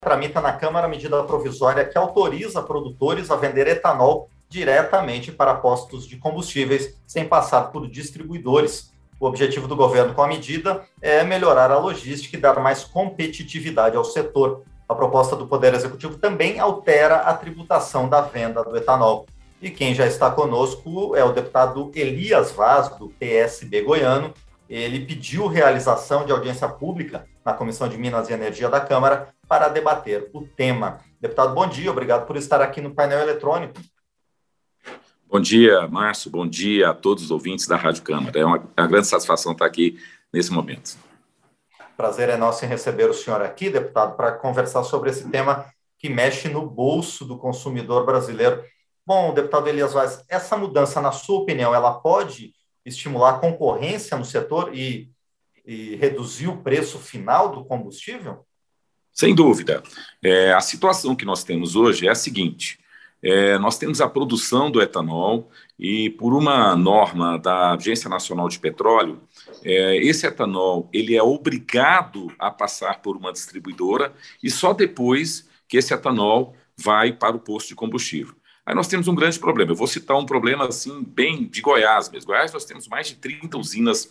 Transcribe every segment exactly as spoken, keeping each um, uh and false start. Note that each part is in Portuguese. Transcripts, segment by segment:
tramita na Câmara a medida provisória que autoriza produtores a vender etanol diretamente para postos de combustíveis, sem passar por distribuidores. O objetivo do governo com a medida é melhorar a logística e dar mais competitividade ao setor. A proposta do Poder Executivo também altera a tributação da venda do etanol. E quem já está conosco é o deputado Elias Vaz, do P S B goiano. Ele pediu realização de audiência pública na Comissão de Minas e Energia da Câmara para debater o tema. Deputado, bom dia, obrigado por estar aqui no painel eletrônico. Bom dia, Márcio, bom dia a todos os ouvintes da Rádio Câmara. É uma, é uma grande satisfação estar aqui nesse momento. Prazer é nosso em receber o senhor aqui, deputado, para conversar sobre esse tema que mexe no bolso do consumidor brasileiro. Bom, deputado Elias Vaz, essa mudança, na sua opinião, ela pode estimular a concorrência no setor e, e reduzir o preço final do combustível? Sem dúvida. É, a situação que nós temos hoje é a seguinte: é, nós temos a produção do etanol e, por uma norma da Agência Nacional de Petróleo, é, esse etanol ele é obrigado a passar por uma distribuidora e só depois que esse etanol vai para o posto de combustível. Aí nós temos um grande problema. Eu vou citar um problema assim bem de Goiás mesmo. Goiás nós temos mais de trinta usinas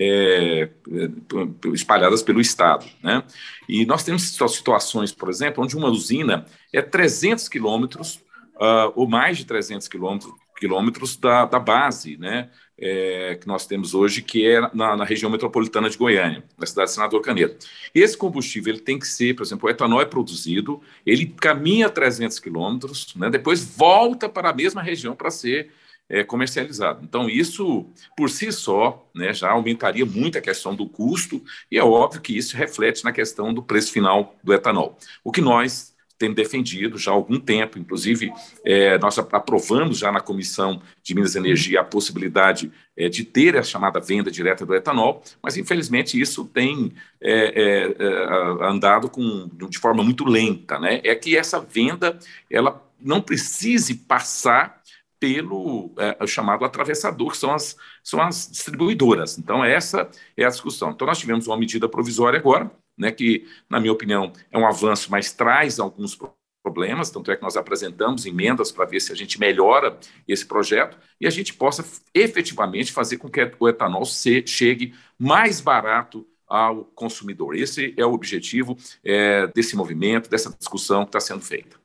é, espalhadas pelo estado, né? E nós temos situações, por exemplo, onde uma usina é trezentos quilômetros uh, ou mais de trezentos quilômetros, quilômetros da, da base, né? É, que nós temos hoje, que é na, na região metropolitana de Goiânia, na cidade de Senador Canedo. Esse combustível ele tem que ser, por exemplo, o etanol é produzido, ele caminha trezentos quilômetros, né, depois volta para a mesma região para ser é, comercializado. Então, isso, por si só, né, já aumentaria muito a questão do custo, e é óbvio que isso reflete na questão do preço final do etanol. O que nós temos defendido já há algum tempo, inclusive é, nós aprovamos já na Comissão de Minas e Energia a possibilidade é, de ter a chamada venda direta do etanol, mas infelizmente isso tem é, é, é, andado com, de forma muito lenta, né? É que essa venda ela não precise passar pelo é, chamado atravessador, que são as, são as distribuidoras. Então essa é a discussão. Então nós tivemos uma medida provisória agora, né, que, na minha opinião, é um avanço, mas traz alguns problemas, tanto é que nós apresentamos emendas para ver se a gente melhora esse projeto e a gente possa efetivamente fazer com que o etanol se, chegue mais barato ao consumidor. Esse é o objetivo é, desse movimento, dessa discussão que está sendo feita.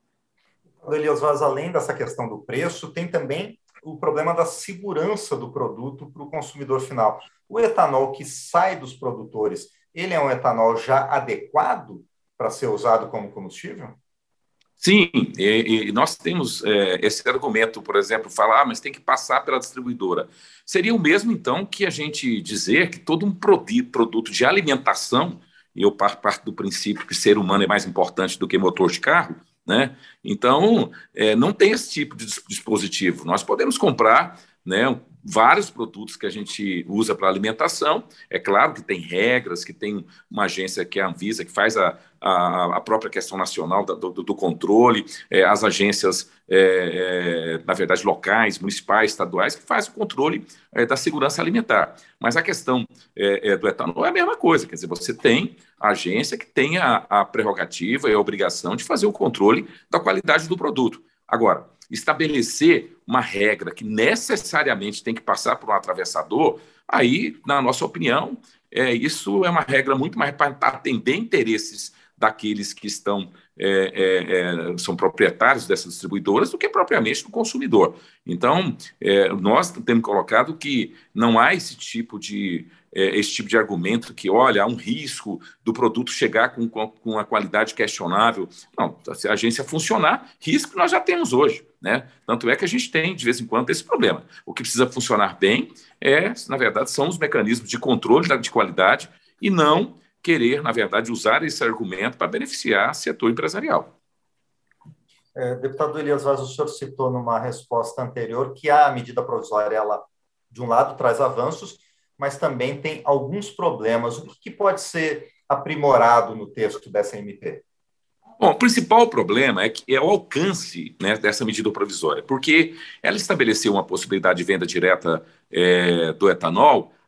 Elias Vaz, além dessa questão do preço, tem também o problema da segurança do produto para o consumidor final. O etanol que sai dos produtores, ele é um etanol já adequado para ser usado como combustível? Sim, e, e nós temos é, esse argumento, por exemplo, falar, ah, mas tem que passar pela distribuidora. Seria o mesmo, então, que a gente dizer que todo um produto de alimentação, e eu parto do princípio que ser humano é mais importante do que motor de carro, né? Então, é, não tem esse tipo de dispositivo. Nós podemos comprar, né, vários produtos que a gente usa para alimentação. É claro que tem regras, que tem uma agência que é a Anvisa, que faz a, a, a própria questão nacional do, do, do controle, é, as agências, é, é, na verdade, locais, municipais, estaduais, que fazem o controle é, da segurança alimentar. Mas a questão é, é, do etanol é a mesma coisa, quer dizer, você tem a agência que tem a, a prerrogativa e a obrigação de fazer o controle da qualidade do produto. Agora, estabelecer uma regra que necessariamente tem que passar por um atravessador, aí, na nossa opinião, é, isso é uma regra muito mais para atender interesses daqueles que estão é, é, é, são proprietários dessas distribuidoras do que propriamente do consumidor. Então, é, nós temos colocado que não há esse tipo de é, esse tipo de argumento que, olha, há um risco do produto chegar com, com, com uma qualidade questionável. Não, se a agência funcionar, risco nós já temos hoje, né? Tanto é que a gente tem, de vez em quando, esse problema. O que precisa funcionar bem é, na verdade, são os mecanismos de controle de qualidade e não querer, na verdade, usar esse argumento para beneficiar o setor empresarial. É, deputado Elias Vaz, o senhor citou numa resposta anterior que a medida provisória, ela, de um lado, traz avanços, mas também tem alguns problemas. O que pode ser aprimorado no texto dessa M P? Bom, o principal problema é, que é o alcance, né, dessa medida provisória, porque ela estabeleceu uma possibilidade de venda direta é, do etanol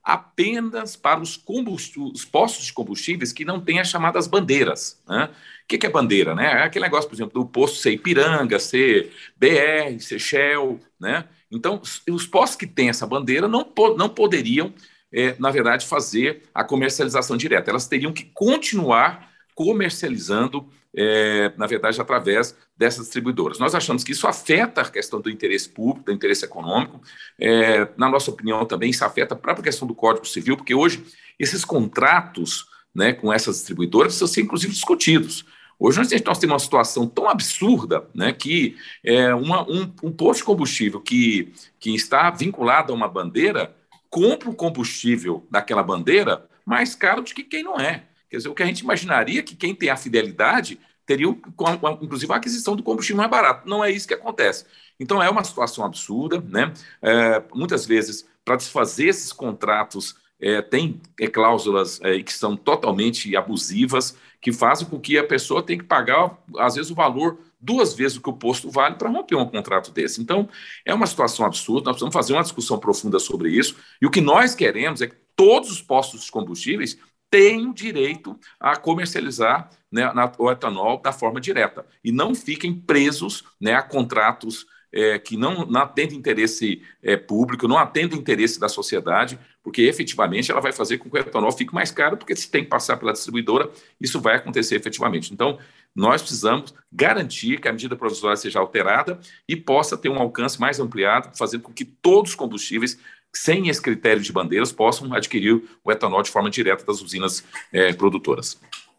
apenas para os, os postos de combustíveis que não têm as chamadas bandeiras, né? O que, que é bandeira, né? É aquele negócio, por exemplo, do posto ser Ipiranga, ser B R, ser Shell, né? Então, os postos que têm essa bandeira não, não poderiam, é, na verdade, fazer a comercialização direta. Elas teriam que continuar comercializando, é, na verdade, através dessas distribuidoras. Nós achamos que isso afeta a questão do interesse público, do interesse econômico. É, na nossa opinião, também isso afeta a própria questão do Código Civil, porque hoje esses contratos, né, com essas distribuidoras precisam ser, inclusive, discutidos. Hoje nós temos uma situação tão absurda, né, que é, uma, um, um posto de combustível que, que está vinculado a uma bandeira compra o combustível daquela bandeira mais caro do que quem não é. Quer dizer, o que a gente imaginaria que quem tem a fidelidade teria, inclusive, a aquisição do combustível mais barato. Não é isso que acontece. Então, é uma situação absurda, né? É, muitas vezes, para desfazer esses contratos, É, tem é, cláusulas é, que são totalmente abusivas, que fazem com que a pessoa tenha que pagar, às vezes, o valor duas vezes o que o posto vale para romper um contrato desse. Então, é uma situação absurda, nós precisamos fazer uma discussão profunda sobre isso, e o que nós queremos é que todos os postos de combustíveis tenham direito a comercializar, né, na, o etanol da forma direta, e não fiquem presos, né, a contratos É, que não, não atende interesse é, público, não atende interesse da sociedade, porque efetivamente ela vai fazer com que o etanol fique mais caro, porque se tem que passar pela distribuidora, isso vai acontecer efetivamente. Então, nós precisamos garantir que a medida provisória seja alterada e possa ter um alcance mais ampliado, fazendo com que todos os combustíveis, sem esse critério de bandeiras, possam adquirir o etanol de forma direta das usinas é, produtoras.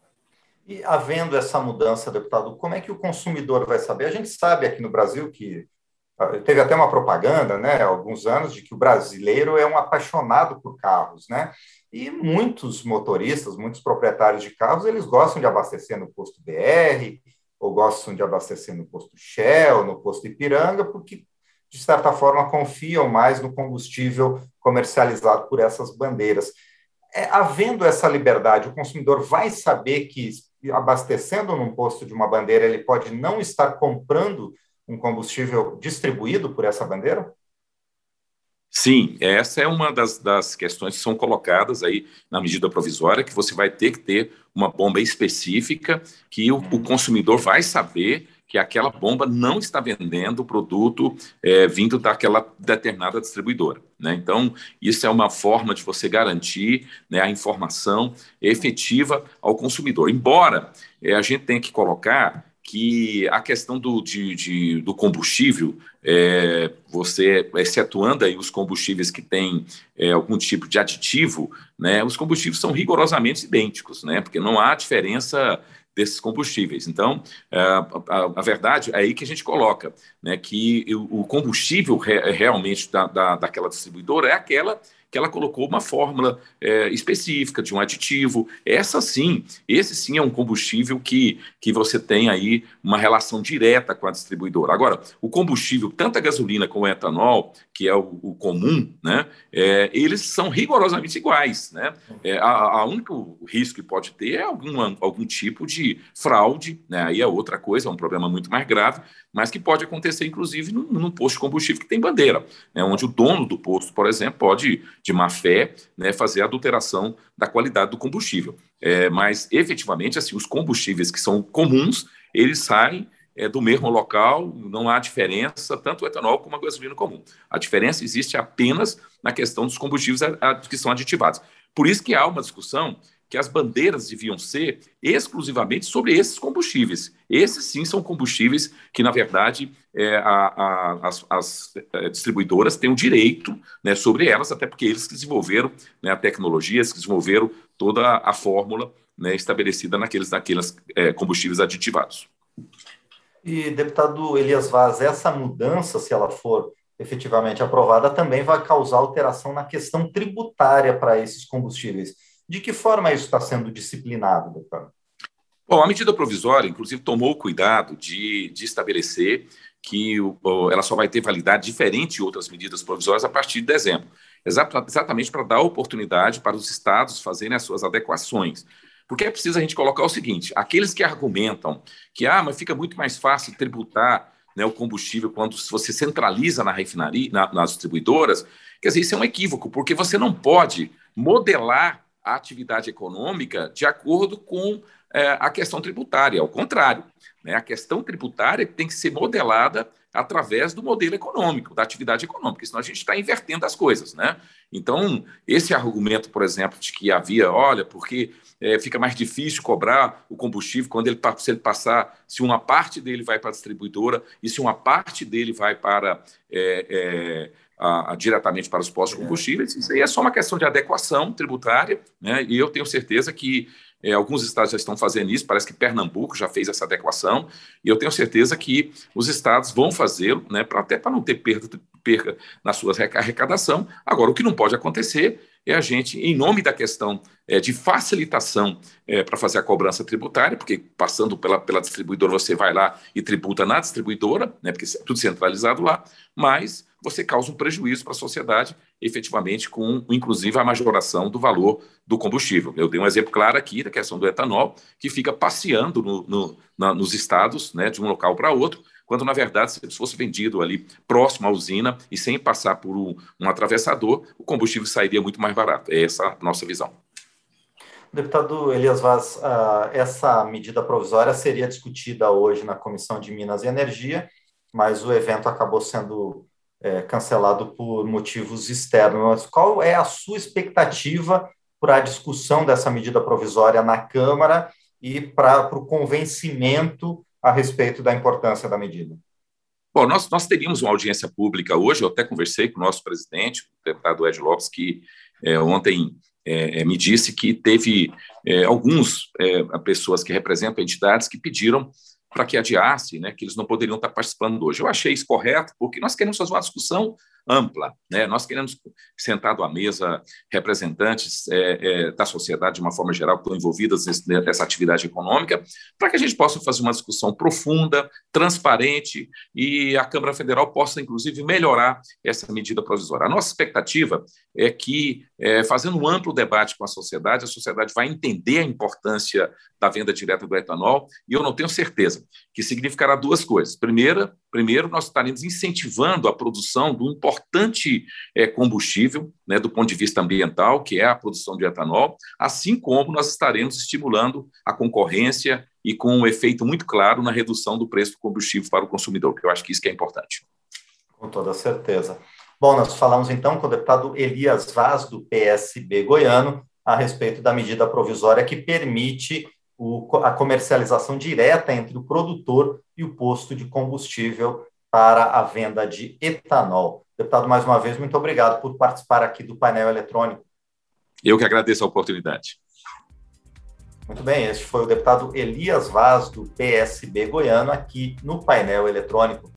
E havendo essa mudança, deputado, como é que o consumidor vai saber? A gente sabe aqui no Brasil que teve até uma propaganda, né, há alguns anos, de que o brasileiro é um apaixonado por carros, né? E muitos motoristas, muitos proprietários de carros, eles gostam de abastecer no posto B R, ou gostam de abastecer no posto Shell, no posto Ipiranga, porque, de certa forma, confiam mais no combustível comercializado por essas bandeiras. É, havendo essa liberdade, o consumidor vai saber que, abastecendo num posto de uma bandeira, ele pode não estar comprando um combustível distribuído por essa bandeira? Sim, essa é uma das, das questões que são colocadas aí na medida provisória, que você vai ter que ter uma bomba específica, que o, o consumidor vai saber que aquela bomba não está vendendo o produto é, vindo daquela determinada distribuidora, né? Então, isso é uma forma de você garantir, né, a informação efetiva ao consumidor. Embora é, a gente tenha que colocar que a questão do, de, de, do combustível, é, você excetuando aí os combustíveis que têm é, algum tipo de aditivo, né, os combustíveis são rigorosamente idênticos, né, porque não há diferença desses combustíveis. Então, a, a, a verdade é aí que a gente coloca, né, que o, o combustível re, realmente da, da, daquela distribuidora é aquela que ela colocou uma fórmula é, específica de um aditivo. Essa sim, esse sim é um combustível que, que você tem aí uma relação direta com a distribuidora. Agora, o combustível, tanto a gasolina como o etanol, que é o, o comum, né, é, eles são rigorosamente iguais, né? É, a, a único risco que pode ter é alguma, algum tipo de fraude, né? Aí é outra coisa, é um problema muito mais grave, mas que pode acontecer, inclusive, num, num posto de combustível que tem bandeira, né, onde o dono do posto, por exemplo, pode, de má fé, né, fazer a adulteração da qualidade do combustível. É, mas, efetivamente, assim, os combustíveis que são comuns, eles saem é, do mesmo local, não há diferença, tanto o etanol como a gasolina comum. A diferença existe apenas na questão dos combustíveis que são aditivados. Por isso que há uma discussão que as bandeiras deviam ser exclusivamente sobre esses combustíveis. Esses sim são combustíveis que, na verdade, é, a, a, as, as distribuidoras têm o direito, né, sobre elas, até porque eles que desenvolveram, né, a tecnologia, eles que desenvolveram toda a fórmula, né, estabelecida naqueles, naqueles é, combustíveis aditivados. E, deputado Elias Vaz, essa mudança, se ela for efetivamente aprovada, também vai causar alteração na questão tributária para esses combustíveis. De que forma isso está sendo disciplinado, deputado? Bom, a medida provisória, inclusive, tomou o cuidado de, de estabelecer que o, ela só vai ter validade diferente de outras medidas provisórias a partir de dezembro, exatamente para dar oportunidade para os estados fazerem as suas adequações. Porque é preciso a gente colocar o seguinte: aqueles que argumentam que ah, mas fica muito mais fácil tributar, né, o combustível quando você centraliza na refinaria, na, nas distribuidoras, quer dizer, isso é um equívoco, porque você não pode modelar a atividade econômica de acordo com é, a questão tributária. Ao contrário, né? A questão tributária tem que ser modelada através do modelo econômico, da atividade econômica, senão a gente está invertendo as coisas, né? Então, esse argumento, por exemplo, de que havia, olha, porque é, fica mais difícil cobrar o combustível quando ele, se ele passar, se uma parte dele vai para a distribuidora e se uma parte dele vai para é, é, a, a, diretamente para os postos de combustíveis, isso aí é só uma questão de adequação tributária, né? E eu tenho certeza que É, alguns estados já estão fazendo isso, parece que Pernambuco já fez essa adequação, e eu tenho certeza que os estados vão fazê-lo, né, pra, até para não ter perda, perda na sua arrecadação. Agora, o que não pode acontecer é a gente, em nome da questão é, de facilitação é, para fazer a cobrança tributária, porque passando pela, pela distribuidora, você vai lá e tributa na distribuidora, né, porque é tudo centralizado lá, mas você causa um prejuízo para a sociedade, efetivamente, com, inclusive, a majoração do valor do combustível. Eu dei um exemplo claro aqui da questão do etanol, que fica passeando no, no, na, nos estados, né, de um local para outro, quando, na verdade, se fosse vendido ali próximo à usina e sem passar por um, um atravessador, o combustível sairia muito mais barato. É essa a nossa visão. Deputado Elias Vaz, uh, essa medida provisória seria discutida hoje na Comissão de Minas e Energia, mas o evento acabou sendo é, cancelado por motivos externos. Qual é a sua expectativa para a discussão dessa medida provisória na Câmara e para o convencimento a respeito da importância da medida? Bom, nós, nós teríamos uma audiência pública hoje, eu até conversei com o nosso presidente, o deputado Ed Lopes, que é, ontem é, me disse que teve é, alguns é, pessoas que representam entidades que pediram para que adiasse, né, que eles não poderiam estar participando hoje. Eu achei isso correto, porque nós queremos fazer uma discussão ampla, né? Nós queremos, sentado à mesa, representantes é, é, da sociedade, de uma forma geral, que estão envolvidas nesse, nessa atividade econômica, para que a gente possa fazer uma discussão profunda, transparente, e a Câmara Federal possa, inclusive, melhorar essa medida provisória. A nossa expectativa é que, é, fazendo um amplo debate com a sociedade, a sociedade vai entender a importância da venda direta do etanol, e eu não tenho certeza que significará duas coisas. Primeira, primeiro, nós estaremos incentivando a produção do importante é, combustível, né, do ponto de vista ambiental, que é a produção de etanol, assim como nós estaremos estimulando a concorrência e com um efeito muito claro na redução do preço do combustível para o consumidor, que eu acho que isso que é importante. Com toda certeza. Bom, nós falamos então com o deputado Elias Vaz, do P S B goiano, a respeito da medida provisória que permite o, a comercialização direta entre o produtor e o posto de combustível para a venda de etanol. Deputado, mais uma vez, muito obrigado por participar aqui do painel eletrônico. Eu que agradeço a oportunidade. Muito bem, este foi o deputado Elias Vaz, do P S B goiano, aqui no painel eletrônico.